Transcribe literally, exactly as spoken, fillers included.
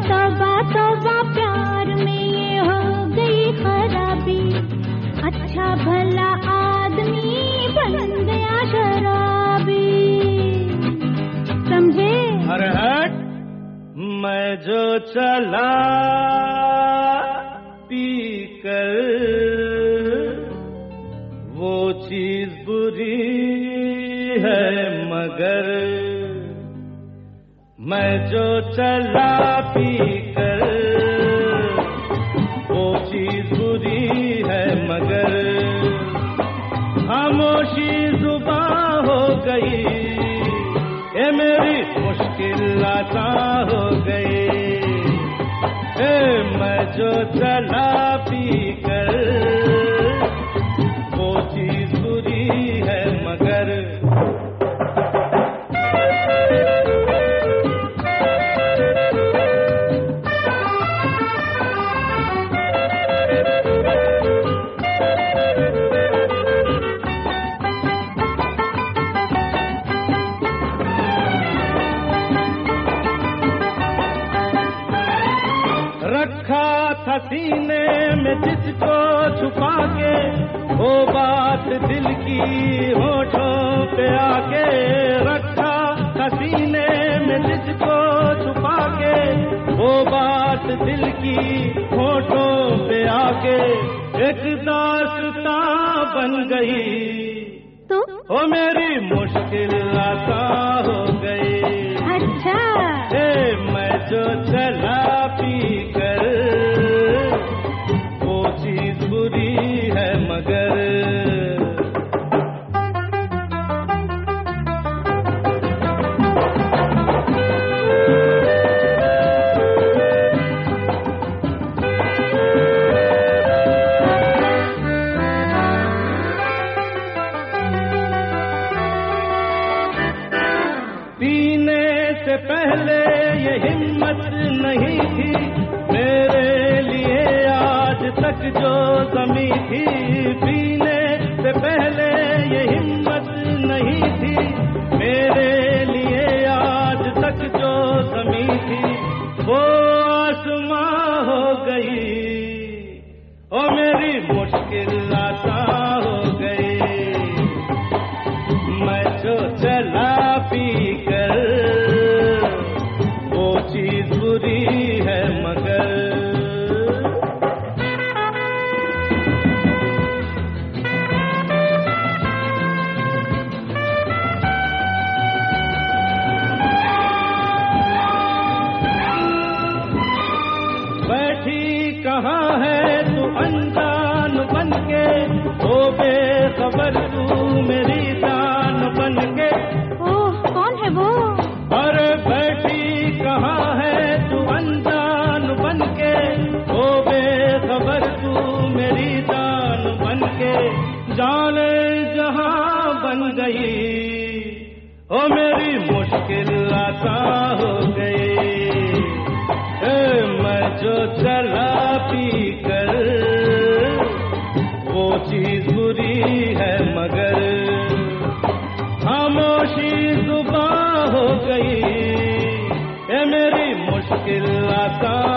तौबा तौबा प्यार में ये हो गई खराबी, अच्छा भला आदमी बन गया शराबी। समझे? अरे हट, मैं जो चला पी कर वो चीज बुरी है मगर, मैं जो चला पी कर वो चीज बुरी है मगर, खामोशी जुबान हो गई ये मेरी मुश्किल आसान हो गई। ए मैं जो चला पी कर वो चीज बुरी है मगर, रखा था सीने में जिसको छुपा के, वो बात दिल की होठों पे आके, रखा था सीने में जिसको छुपा के, वो बात दिल की होठों पे आके, एक दास्तां बन गई तो वो मेरी मुश्किल आसान हो गई। अच्छा ए मैं जो चला पी कर वो चीज बुरी है मगर, पीने से पहले ये हिम्मत नहीं थी मेरे लिए आज तक जो जमी थी, पीने से पहले ये हिम्मत नहीं थी मेरे लिए आज तक जो जमी थी, वो आसमां हो गई ओ मेरी मुश्किल आसान हो गई। मैं जो चला पी कर वो चीज बुरी है मगर, बैठी कहाँ है तू अनजान बन के, ओ बेखबर तू मेरी जान बन के। ओह कौन है वो? अरे बैठी कहाँ है तू अनजान बन के, ओ बेखबर तू मेरी जान बन के, जाने जहां बन गई ओ मेरी मुश्किल आसान हो गई। ए मैं जो चला पी कर वो चीज बुरी है मगर, खामोशी जुबान हो गई ये मेरी मुश्किल आसान